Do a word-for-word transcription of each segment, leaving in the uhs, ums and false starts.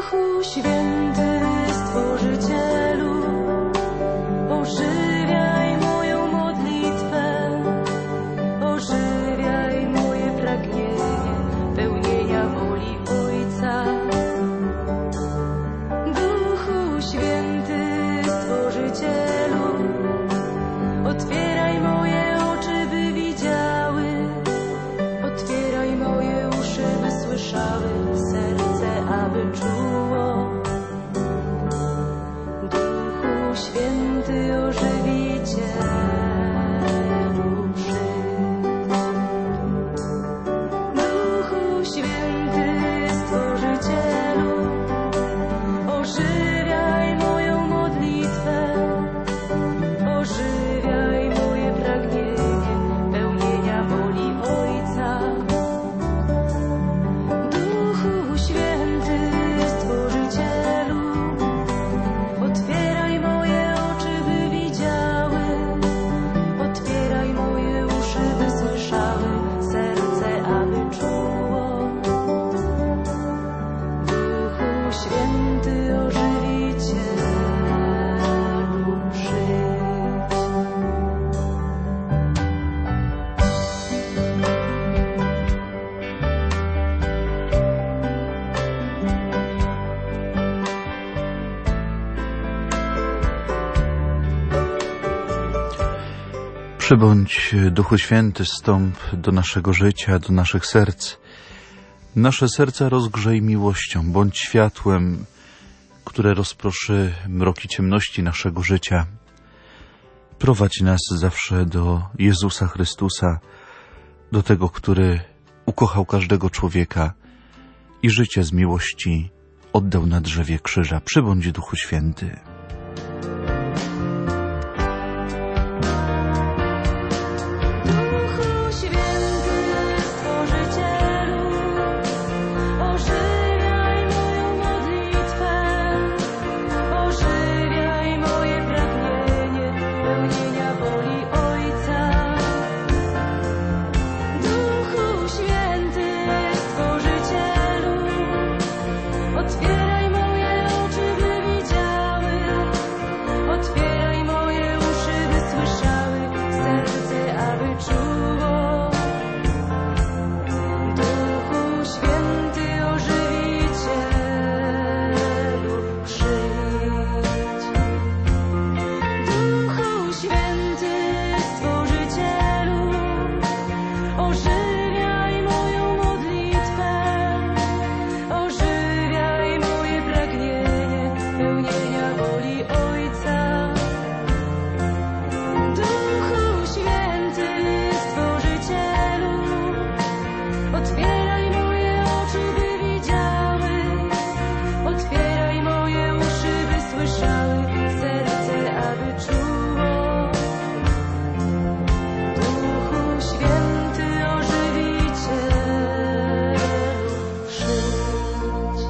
Duchu Święty, Stworzycielu, ożywiaj moją modlitwę, ożywiaj moje pragnienie pełnienia woli Ojca. Duchu Święty, Stworzycielu, otwieraj moje oczy, by widziały, otwieraj moje uszy, by słyszały, serce, aby czuło. Duchu Święty, ożywicielu, przyjdź. Duchu Święty, Stworzycielu, ożywiaj moją modlitwę, ożywiaj moje pragnienie pełnienia woli Ojca. Duchu Święty, Stworzycielu, otwieraj moje oczy, by widziały, otwieraj moje uszy, by słyszały, serce, aby czuło. Duchu Święty, ożywicielu, przyjdź. Przybądź, Duchu Święty, stąp do naszego życia, do naszych serc. Nasze serca rozgrzej miłością, bądź światłem, które rozproszy mroki ciemności naszego życia. Prowadź nas zawsze do Jezusa Chrystusa, do tego, który ukochał każdego człowieka i życie z miłości oddał na drzewie krzyża. Przybądź, Duchu Święty. Duchu Święty, Stworzycielu, ożywiaj moją modlitwę, ożywiaj moje pragnienie pełnienia woli Ojca. Duchu Święty, Stworzycielu, otwieraj moje oczy, by widziały, otwieraj moje uszy, by słyszały, serce, aby czuło. Duchu Święty, ożywicielu, przyjdź. Duchu Święty, Stworzycielu, ożywiaj moją modlitwę, ożywiaj moje pragnienie pełnienia woli Ojca. Duchu Święty, Stworzycielu, otwieraj moje oczy, by widziały, otwieraj moje uszy, by słyszały, serce, aby czuło. Duchu Święty, ożywicielu, przyjdź.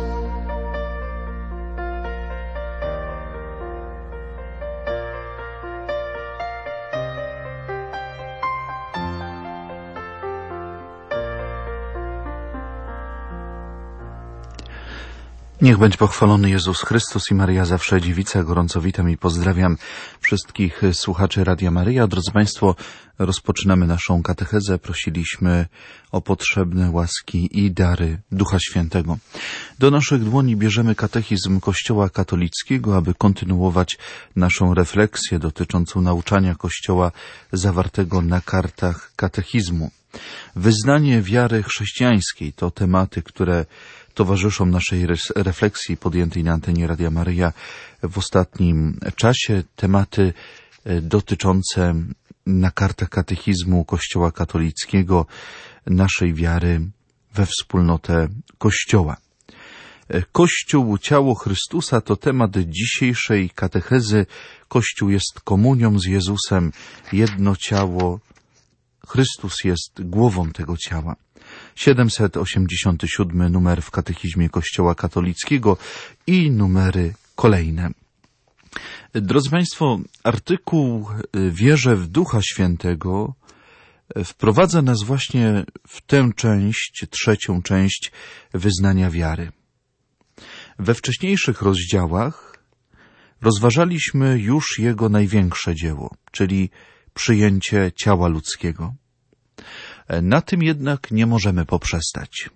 Niech będzie pochwalony Jezus Chrystus i Maryja zawsze dziewica. Gorąco witam i pozdrawiam wszystkich słuchaczy Radia Maryja. Drodzy Państwo, rozpoczynamy naszą katechezę. Prosiliśmy o potrzebne łaski i dary Ducha Świętego. Do naszych dłoni bierzemy katechizm Kościoła katolickiego, aby kontynuować naszą refleksję dotyczącą nauczania Kościoła zawartego na kartach katechizmu. Wyznanie wiary chrześcijańskiej to tematy, które towarzyszą naszej refleksji podjętej na antenie Radia Maryja w ostatnim czasie. Tematy dotyczące na kartach katechizmu Kościoła katolickiego naszej wiary we wspólnotę Kościoła. Kościół, ciało Chrystusa to temat dzisiejszej katechezy. Kościół jest komunią z Jezusem, jedno ciało. Chrystus jest głową tego ciała. siedemset osiemdziesiąty siódmy numer w katechizmie Kościoła katolickiego i numery kolejne. Drodzy Państwo, artykuł Wierzę w Ducha Świętego wprowadza nas właśnie w tę część, trzecią część wyznania wiary. We wcześniejszych rozdziałach rozważaliśmy już jego największe dzieło, czyli przyjęcie ciała ludzkiego. Na tym jednak nie możemy poprzestać.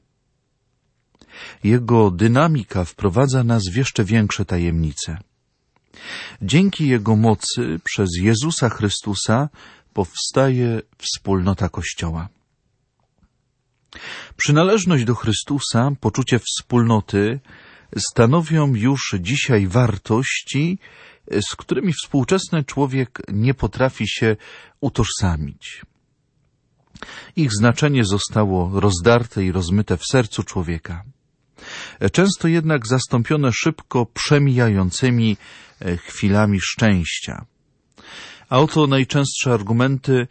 Jego dynamika wprowadza nas w jeszcze większe tajemnice. Dzięki Jego mocy przez Jezusa Chrystusa powstaje wspólnota Kościoła. Przynależność do Chrystusa, poczucie wspólnoty stanowią już dzisiaj wartości, z którymi współczesny człowiek nie potrafi się utożsamić. Ich znaczenie zostało rozdarte i rozmyte w sercu człowieka. Często jednak zastąpione szybko przemijającymi chwilami szczęścia. A oto najczęstsze argumenty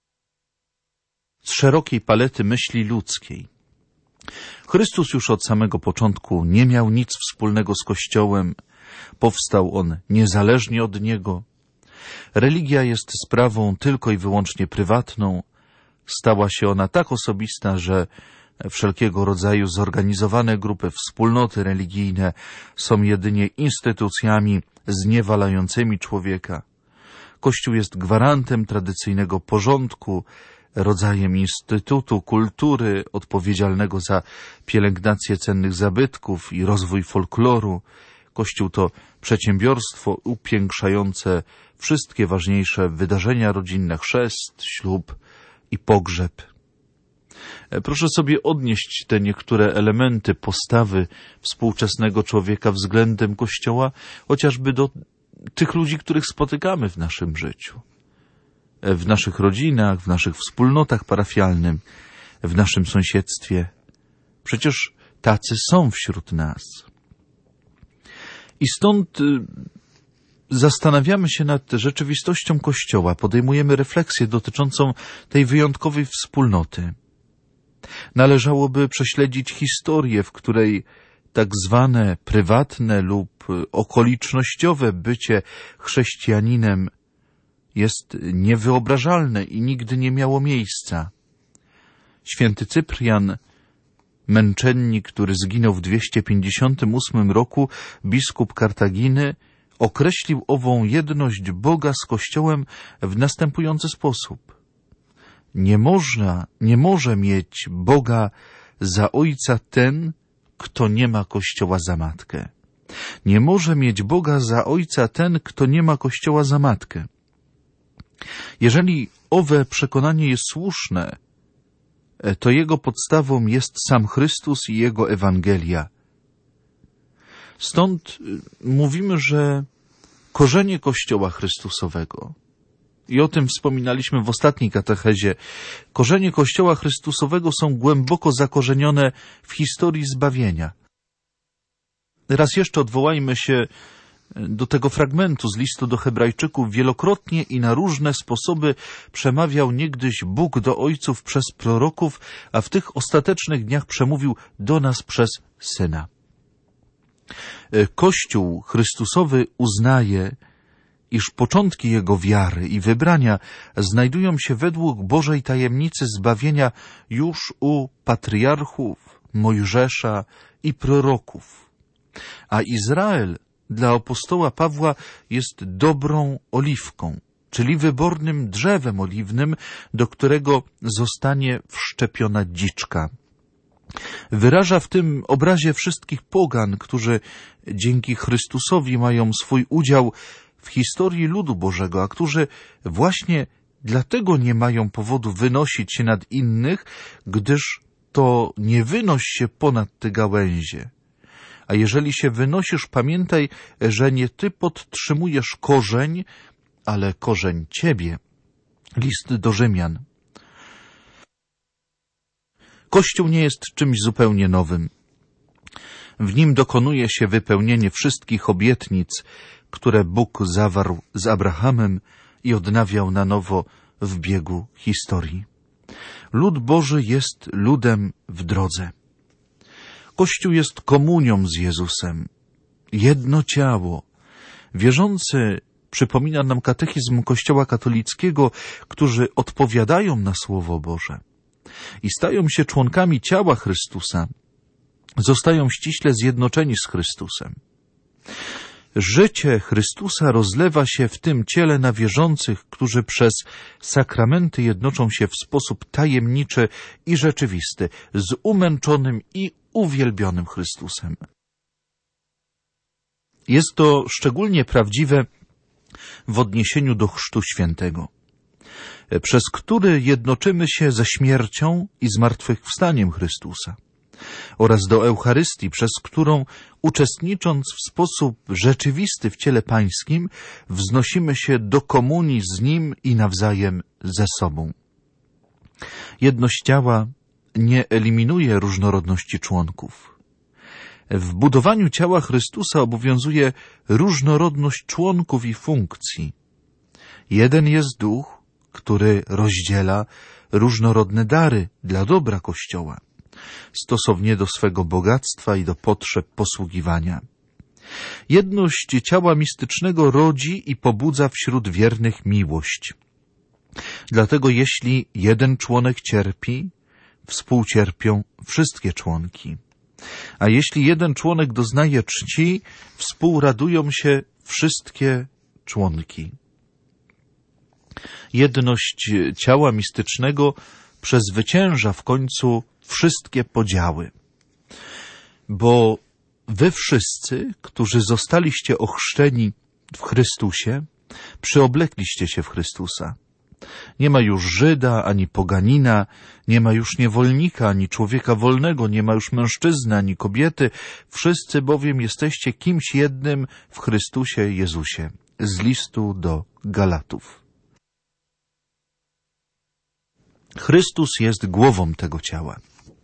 z szerokiej palety myśli ludzkiej. Chrystus już od samego początku nie miał nic wspólnego z Kościołem, powstał on niezależnie od niego. Religia jest sprawą tylko i wyłącznie prywatną, stała się ona tak osobista, że wszelkiego rodzaju zorganizowane grupy, wspólnoty religijne są jedynie instytucjami zniewalającymi człowieka. Kościół jest gwarantem tradycyjnego porządku, rodzajem instytutu kultury odpowiedzialnego za pielęgnację cennych zabytków i rozwój folkloru. Kościół to przedsiębiorstwo upiększające wszystkie ważniejsze wydarzenia rodzinne, chrzest, ślub i pogrzeb. Proszę sobie odnieść te niektóre elementy postawy współczesnego człowieka względem Kościoła, chociażby do tych ludzi, których spotykamy w naszym życiu. W naszych rodzinach, w naszych wspólnotach parafialnych, w naszym sąsiedztwie. Przecież tacy są wśród nas. I stąd zastanawiamy się nad rzeczywistością Kościoła, podejmujemy refleksję dotyczącą tej wyjątkowej wspólnoty. Należałoby prześledzić historię, w której tak zwane prywatne lub okolicznościowe bycie chrześcijaninem jest niewyobrażalne i nigdy nie miało miejsca. Święty Cyprian, męczennik, który zginął w dwieście pięćdziesiątym ósmym roku, biskup Kartaginy, określił ową jedność Boga z Kościołem w następujący sposób. Nie można, nie może mieć Boga za ojca ten, kto nie ma Kościoła za matkę. Nie może mieć Boga za ojca ten, kto nie ma Kościoła za matkę. Jeżeli owe przekonanie jest słuszne, to jego podstawą jest sam Chrystus i Jego Ewangelia. Stąd mówimy, że korzenie Kościoła Chrystusowego, i o tym wspominaliśmy w ostatniej katechezie, korzenie Kościoła Chrystusowego są głęboko zakorzenione w historii zbawienia. Raz jeszcze odwołajmy się do tego fragmentu z listu do Hebrajczyków. Wielokrotnie i na różne sposoby przemawiał niegdyś Bóg do ojców przez proroków, a w tych ostatecznych dniach przemówił do nas przez Syna. Kościół Chrystusowy uznaje, iż początki jego wiary i wybrania znajdują się według Bożej tajemnicy zbawienia już u patriarchów, Mojżesza i proroków. A Izrael dla apostoła Pawła jest dobrą oliwką, czyli wybornym drzewem oliwnym, do którego zostanie wszczepiona dziczka. Wyraża w tym obrazie wszystkich pogan, którzy dzięki Chrystusowi mają swój udział w historii ludu Bożego, a którzy właśnie dlatego nie mają powodu wynosić się nad innych, gdyż to nie wynoś się ponad te gałęzie. A jeżeli się wynosisz, pamiętaj, że nie ty podtrzymujesz korzeń, ale korzeń ciebie. List do Rzymian. Kościół nie jest czymś zupełnie nowym. W nim dokonuje się wypełnienie wszystkich obietnic, które Bóg zawarł z Abrahamem i odnawiał na nowo w biegu historii. Lud Boży jest ludem w drodze. Kościół jest komunią z Jezusem. Jedno ciało. Wierzący, przypomina nam katechizm Kościoła katolickiego, którzy odpowiadają na Słowo Boże i stają się członkami ciała Chrystusa, zostają ściśle zjednoczeni z Chrystusem. Życie Chrystusa rozlewa się w tym ciele na wierzących, którzy przez sakramenty jednoczą się w sposób tajemniczy i rzeczywisty z umęczonym i uwielbionym Chrystusem. Jest to szczególnie prawdziwe w odniesieniu do Chrztu Świętego, przez który jednoczymy się ze śmiercią i zmartwychwstaniem Chrystusa, oraz do Eucharystii, przez którą, uczestnicząc w sposób rzeczywisty w ciele Pańskim, wznosimy się do komunii z Nim i nawzajem ze sobą. Jedność ciała nie eliminuje różnorodności członków. W budowaniu ciała Chrystusa obowiązuje różnorodność członków i funkcji. Jeden jest Duch, który rozdziela różnorodne dary dla dobra Kościoła, stosownie do swego bogactwa i do potrzeb posługiwania. Jedność ciała mistycznego rodzi i pobudza wśród wiernych miłość. Dlatego jeśli jeden członek cierpi, współcierpią wszystkie członki. A jeśli jeden członek doznaje czci, współradują się wszystkie członki. Jedność ciała mistycznego przezwycięża w końcu wszystkie podziały. Bo wy wszyscy, którzy zostaliście ochrzczeni w Chrystusie, przyoblekliście się w Chrystusa. Nie ma już Żyda, ani poganina, nie ma już niewolnika, ani człowieka wolnego, nie ma już mężczyzny, ani kobiety. Wszyscy bowiem jesteście kimś jednym w Chrystusie Jezusie. Z listu do Galatów. Chrystus jest głową tego ciała.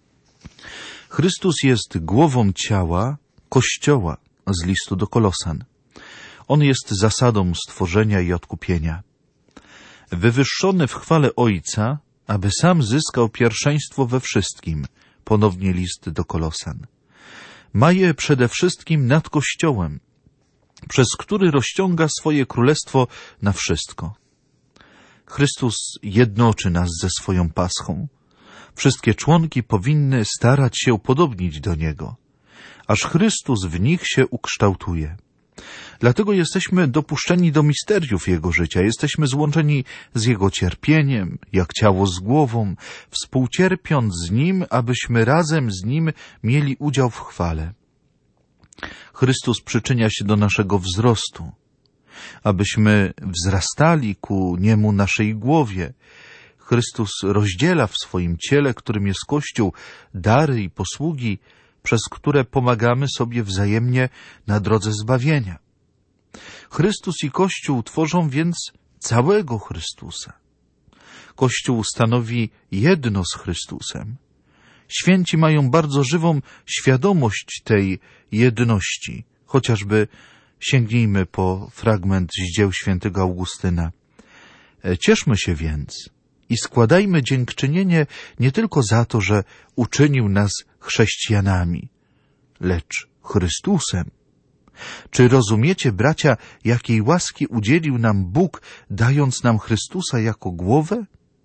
Chrystus jest głową ciała Kościoła z listu do Kolosan. On jest zasadą stworzenia i odkupienia. Wywyższony w chwale Ojca, aby sam zyskał pierwszeństwo we wszystkim. Ponownie list do Kolosan. Ma je przede wszystkim nad Kościołem, przez który rozciąga swoje królestwo na wszystko. Chrystus jednoczy nas ze swoją paschą. Wszystkie członki powinny starać się upodobnić do Niego, aż Chrystus w nich się ukształtuje. Dlatego jesteśmy dopuszczeni do misteriów Jego życia, jesteśmy złączeni z Jego cierpieniem, jak ciało z głową, współcierpiąc z Nim, abyśmy razem z Nim mieli udział w chwale. Chrystus przyczynia się do naszego wzrostu, abyśmy wzrastali ku Niemu naszej głowie. Chrystus rozdziela w swoim ciele, którym jest Kościół, dary i posługi, przez które pomagamy sobie wzajemnie na drodze zbawienia. Chrystus i Kościół tworzą więc całego Chrystusa. Kościół stanowi jedno z Chrystusem. Święci mają bardzo żywą świadomość tej jedności, chociażby sięgnijmy po fragment z dzieł świętego Augustyna. Cieszmy się więc i składajmy dziękczynienie nie tylko za to, że uczynił nas chrześcijanami, lecz Chrystusem. Czy rozumiecie, bracia, jakiej łaski udzielił nam Bóg, dając nam Chrystusa jako głowę?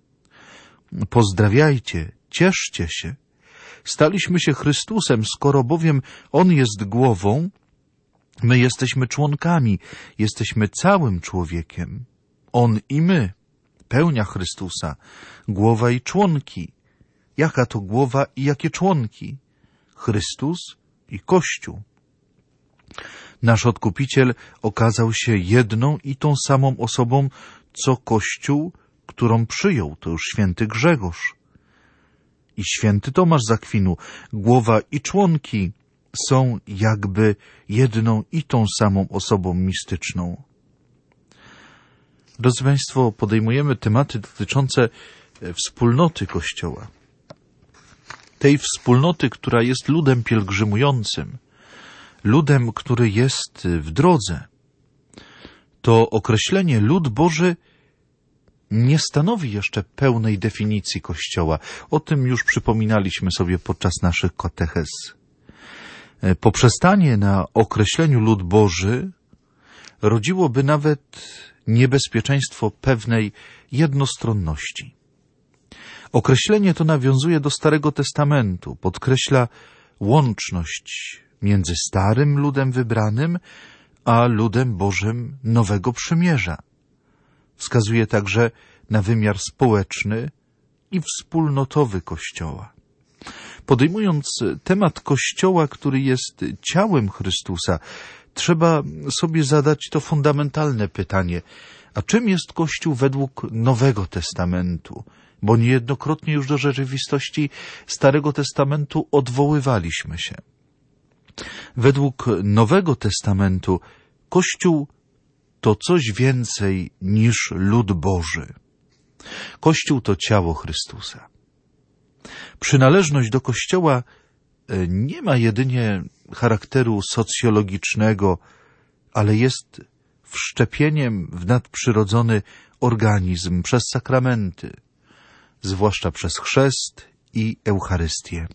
Pozdrawiajcie, cieszcie się. Staliśmy się Chrystusem, skoro bowiem On jest głową, my jesteśmy członkami, jesteśmy całym człowiekiem. On i my, pełnia Chrystusa, głowa i członki. Jaka to głowa i jakie członki? Chrystus i Kościół. Nasz Odkupiciel okazał się jedną i tą samą osobą, co Kościół, którą przyjął, to już święty Grzegorz. I święty Tomasz z Akwinu, głowa i członki są jakby jedną i tą samą osobą mistyczną. Drodzy Państwo, podejmujemy tematy dotyczące wspólnoty Kościoła. Tej wspólnoty, która jest ludem pielgrzymującym, ludem, który jest w drodze. To określenie lud Boży nie stanowi jeszcze pełnej definicji Kościoła. O tym już przypominaliśmy sobie podczas naszych katechez. Poprzestanie na określeniu lud Boży rodziłoby nawet niebezpieczeństwo pewnej jednostronności. Określenie to nawiązuje do Starego Testamentu, podkreśla łączność między starym ludem wybranym a ludem Bożym Nowego Przymierza. Wskazuje także na wymiar społeczny i wspólnotowy Kościoła. Podejmując temat Kościoła, który jest ciałem Chrystusa, trzeba sobie zadać to fundamentalne pytanie: a czym jest Kościół według Nowego Testamentu? Bo niejednokrotnie już do rzeczywistości Starego Testamentu odwoływaliśmy się. Według Nowego Testamentu Kościół to coś więcej niż lud Boży. Kościół to ciało Chrystusa. Przynależność do Kościoła nie ma jedynie charakteru socjologicznego, ale jest wszczepieniem w nadprzyrodzony organizm przez sakramenty, zwłaszcza przez chrzest i Eucharystię.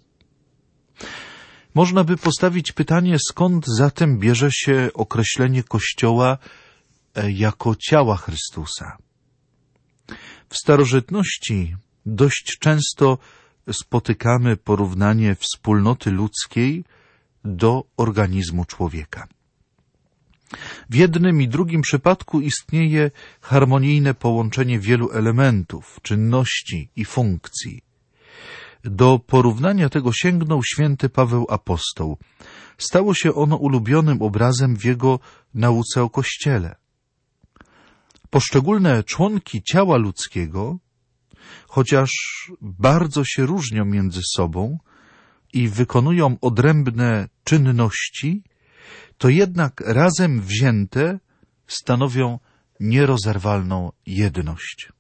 Można by postawić pytanie, skąd zatem bierze się określenie Kościoła jako ciała Chrystusa. W starożytności dość często spotykamy porównanie wspólnoty ludzkiej do organizmu człowieka. W jednym i drugim przypadku istnieje harmonijne połączenie wielu elementów, czynności i funkcji. Do porównania tego sięgnął święty Paweł Apostoł. Stało się ono ulubionym obrazem w jego nauce o Kościele. Poszczególne członki ciała ludzkiego, chociaż bardzo się różnią między sobą i wykonują odrębne czynności, to jednak razem wzięte stanowią nierozerwalną jedność.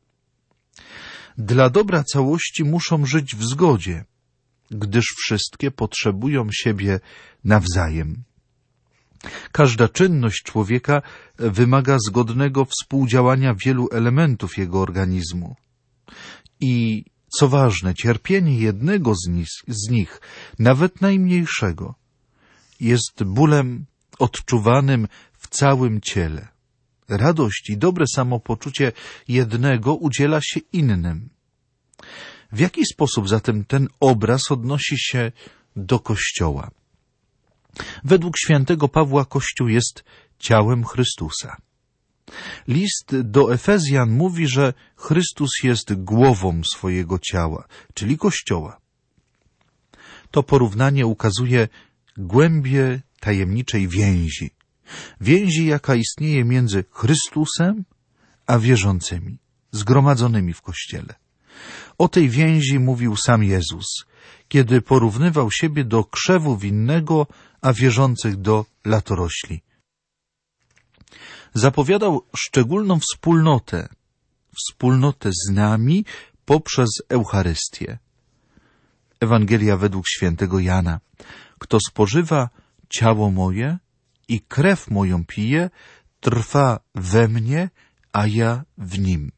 Dla dobra całości muszą żyć w zgodzie, gdyż wszystkie potrzebują siebie nawzajem. Każda czynność człowieka wymaga zgodnego współdziałania wielu elementów jego organizmu. I, co ważne, cierpienie jednego z nich, z nich, nawet najmniejszego, jest bólem odczuwanym w całym ciele. Radość i dobre samopoczucie jednego udziela się innym. W jaki sposób zatem ten obraz odnosi się do Kościoła? Według świętego Pawła Kościół jest ciałem Chrystusa. List do Efezjan mówi, że Chrystus jest głową swojego ciała, czyli Kościoła. To porównanie ukazuje głębię tajemniczej więzi. Więzi, jaka istnieje między Chrystusem a wierzącymi, zgromadzonymi w Kościele. O tej więzi mówił sam Jezus, kiedy porównywał siebie do krzewu winnego, a wierzących do latorośli. Zapowiadał szczególną wspólnotę, wspólnotę z nami poprzez Eucharystię. Ewangelia według świętego Jana. Kto spożywa ciało moje i krew moją pije, trwa we mnie, a ja w nim.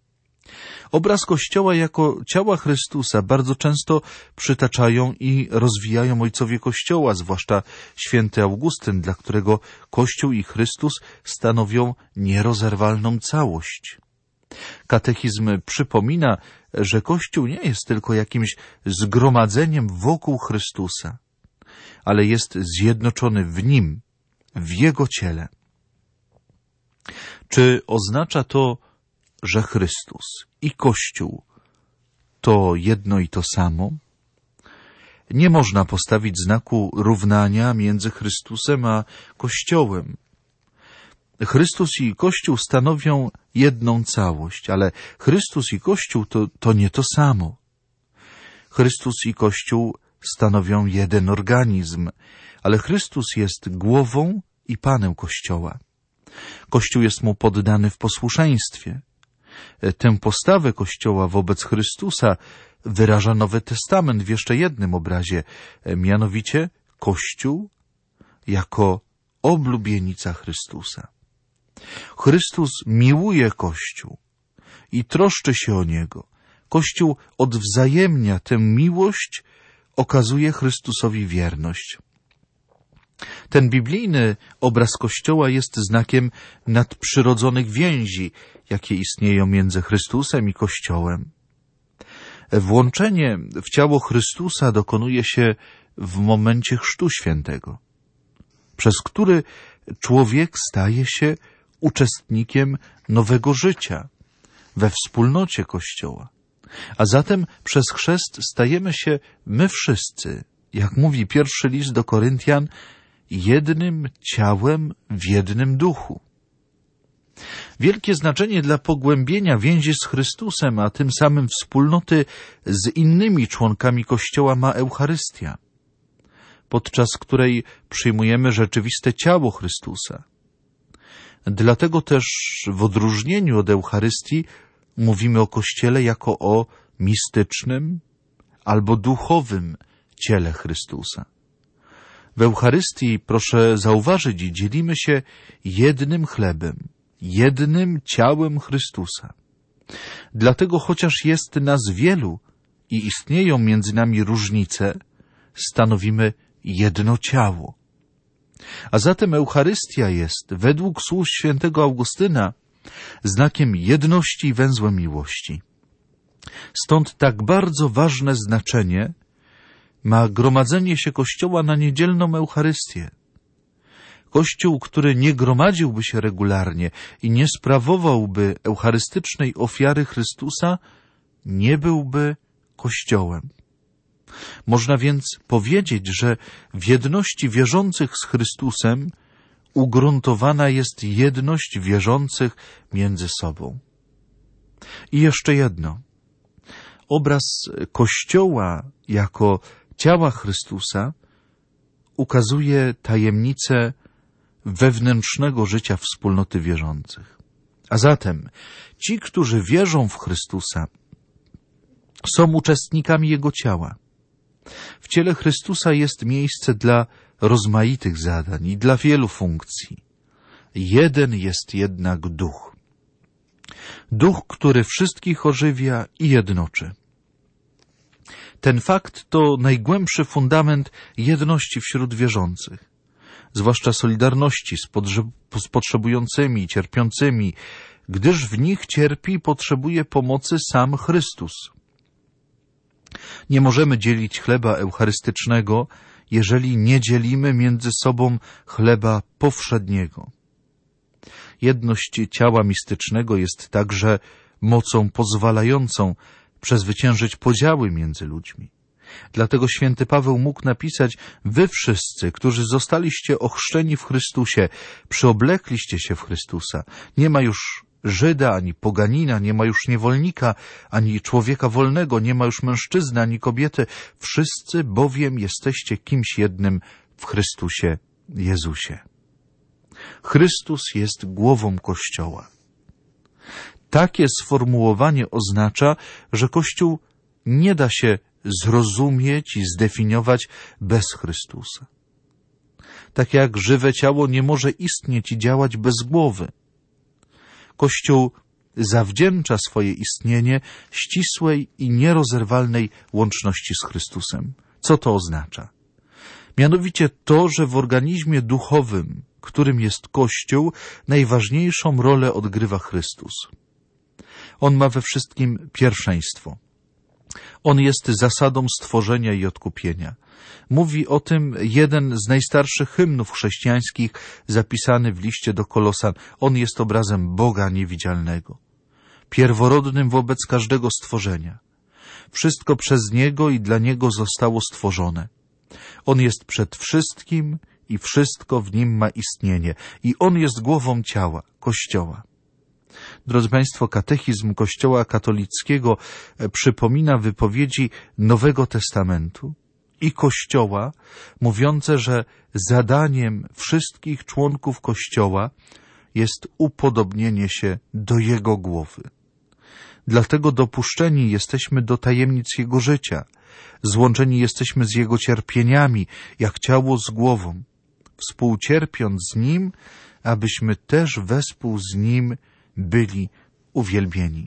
Obraz Kościoła jako ciała Chrystusa bardzo często przytaczają i rozwijają ojcowie Kościoła, zwłaszcza święty Augustyn, dla którego Kościół i Chrystus stanowią nierozerwalną całość. Katechizm przypomina, że Kościół nie jest tylko jakimś zgromadzeniem wokół Chrystusa, ale jest zjednoczony w Nim, w Jego ciele. Czy oznacza to, że Chrystus i Kościół to jedno i to samo? Nie można postawić znaku równania między Chrystusem a Kościołem. Chrystus i Kościół stanowią jedną całość, ale Chrystus i Kościół to, to nie to samo. Chrystus i Kościół stanowią jeden organizm, ale Chrystus jest głową i Panem Kościoła. Kościół jest mu poddany w posłuszeństwie. Tę postawę Kościoła wobec Chrystusa wyraża Nowy Testament w jeszcze jednym obrazie, mianowicie Kościół jako oblubienica Chrystusa. Chrystus miłuje Kościół i troszczy się o niego. Kościół odwzajemnia tę miłość, okazuje Chrystusowi wierność. Ten biblijny obraz Kościoła jest znakiem nadprzyrodzonych więzi, jakie istnieją między Chrystusem i Kościołem. Włączenie w ciało Chrystusa dokonuje się w momencie Chrztu Świętego, przez który człowiek staje się uczestnikiem nowego życia we wspólnocie Kościoła. A zatem przez chrzest stajemy się my wszyscy, jak mówi pierwszy list do Koryntian, jednym ciałem w jednym duchu. Wielkie znaczenie dla pogłębienia więzi z Chrystusem, a tym samym wspólnoty z innymi członkami Kościoła ma Eucharystia, podczas której przyjmujemy rzeczywiste ciało Chrystusa. Dlatego też w odróżnieniu od Eucharystii mówimy o Kościele jako o mistycznym albo duchowym ciele Chrystusa. W Eucharystii, proszę zauważyć, dzielimy się jednym chlebem, jednym ciałem Chrystusa. Dlatego chociaż jest nas wielu i istnieją między nami różnice, stanowimy jedno ciało. A zatem Eucharystia jest, według słów świętego Augustyna, znakiem jedności i węzłem miłości. Stąd tak bardzo ważne znaczenie ma gromadzenie się Kościoła na niedzielną Eucharystię. Kościół, który nie gromadziłby się regularnie i nie sprawowałby eucharystycznej ofiary Chrystusa, nie byłby Kościołem. Można więc powiedzieć, że w jedności wierzących z Chrystusem ugruntowana jest jedność wierzących między sobą. I jeszcze jedno. Obraz Kościoła jako ciała Chrystusa ukazuje tajemnicę wewnętrznego życia wspólnoty wierzących. A zatem ci, którzy wierzą w Chrystusa, są uczestnikami Jego ciała. W ciele Chrystusa jest miejsce dla rozmaitych zadań i dla wielu funkcji. Jeden jest jednak Duch. Duch, który wszystkich ożywia i jednoczy. Ten fakt to najgłębszy fundament jedności wśród wierzących, zwłaszcza solidarności z, podrze- z potrzebującymi i cierpiącymi, gdyż w nich cierpi i potrzebuje pomocy sam Chrystus. Nie możemy dzielić chleba eucharystycznego, jeżeli nie dzielimy między sobą chleba powszedniego. Jedność ciała mistycznego jest także mocą pozwalającą przezwyciężyć podziały między ludźmi. Dlatego święty Paweł mógł napisać: wy wszyscy, którzy zostaliście ochrzczeni w Chrystusie, przyoblekliście się w Chrystusa. Nie ma już Żyda, ani poganina, nie ma już niewolnika, ani człowieka wolnego, nie ma już mężczyzny, ani kobiety. Wszyscy bowiem jesteście kimś jednym w Chrystusie Jezusie. Chrystus jest głową Kościoła. Takie sformułowanie oznacza, że Kościół nie da się zrozumieć i zdefiniować bez Chrystusa. Tak jak żywe ciało nie może istnieć i działać bez głowy. Kościół zawdzięcza swoje istnienie ścisłej i nierozerwalnej łączności z Chrystusem. Co to oznacza? Mianowicie to, że w organizmie duchowym, którym jest Kościół, najważniejszą rolę odgrywa Chrystus. On ma we wszystkim pierwszeństwo. On jest zasadą stworzenia i odkupienia. Mówi o tym jeden z najstarszych hymnów chrześcijańskich zapisany w liście do Kolosan. On jest obrazem Boga niewidzialnego, pierworodnym wobec każdego stworzenia. Wszystko przez Niego i dla Niego zostało stworzone. On jest przed wszystkim i wszystko w Nim ma istnienie. I On jest głową ciała, Kościoła. Drodzy Państwo, katechizm Kościoła katolickiego przypomina wypowiedzi Nowego Testamentu i Kościoła, mówiące, że zadaniem wszystkich członków Kościoła jest upodobnienie się do Jego głowy. Dlatego dopuszczeni jesteśmy do tajemnic Jego życia, złączeni jesteśmy z Jego cierpieniami, jak ciało z głową, współcierpiąc z Nim, abyśmy też wespół z Nim byli uwielbieni.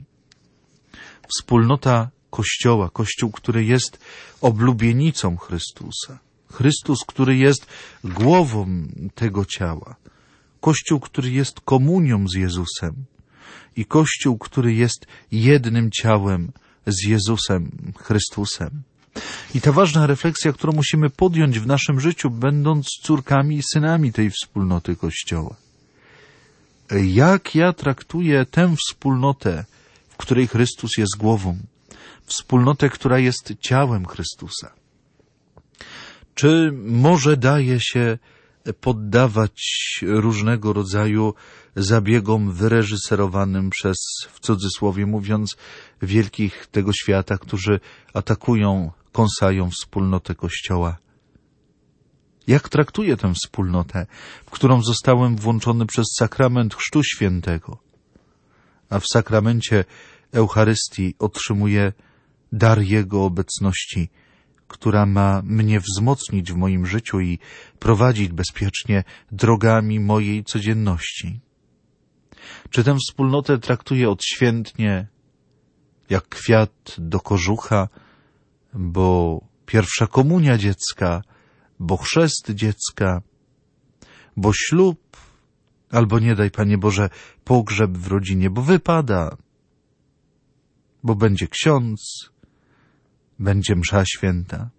Wspólnota Kościoła, Kościół, który jest oblubienicą Chrystusa, Chrystus, który jest głową tego ciała, Kościół, który jest komunią z Jezusem i Kościół, który jest jednym ciałem z Jezusem Chrystusem. I ta ważna refleksja, którą musimy podjąć w naszym życiu, będąc córkami i synami tej wspólnoty Kościoła. Jak ja traktuję tę wspólnotę, w której Chrystus jest głową, wspólnotę, która jest ciałem Chrystusa? Czy może daje się poddawać różnego rodzaju zabiegom wyreżyserowanym przez, w cudzysłowie mówiąc, wielkich tego świata, którzy atakują, kąsają wspólnotę Kościoła? Jak traktuję tę wspólnotę, w którą zostałem włączony przez sakrament Chrztu Świętego, a w sakramencie Eucharystii otrzymuję dar Jego obecności, która ma mnie wzmocnić w moim życiu i prowadzić bezpiecznie drogami mojej codzienności? Czy tę wspólnotę traktuję odświętnie, jak kwiat do kożucha, bo pierwsza komunia dziecka, bo chrzest dziecka, bo ślub, albo nie daj Panie Boże, pogrzeb w rodzinie, bo wypada, bo będzie ksiądz, będzie msza święta.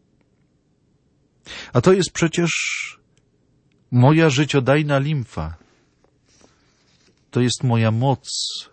A to jest przecież moja życiodajna limfa. To jest moja moc.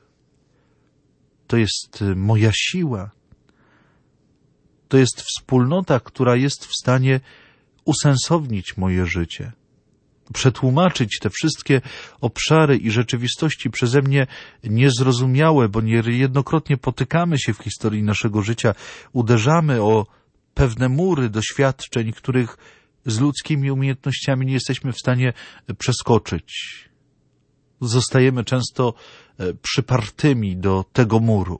To jest moja siła. To jest wspólnota, która jest w stanie usensownić moje życie, przetłumaczyć te wszystkie obszary i rzeczywistości przeze mnie niezrozumiałe, bo niejednokrotnie potykamy się w historii naszego życia, uderzamy o pewne mury doświadczeń, których z ludzkimi umiejętnościami nie jesteśmy w stanie przeskoczyć. Zostajemy często przypartymi do tego muru.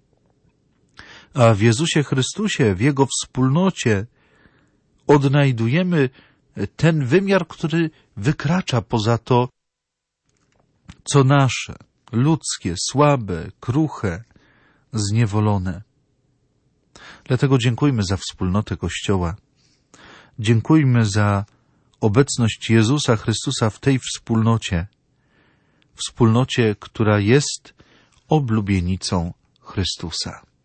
A w Jezusie Chrystusie, w Jego wspólnocie odnajdujemy ten wymiar, który wykracza poza to, co nasze, ludzkie, słabe, kruche, zniewolone. Dlatego dziękujmy za wspólnotę Kościoła. Dziękujmy za obecność Jezusa Chrystusa w tej wspólnocie. Wspólnocie, która jest oblubienicą Chrystusa.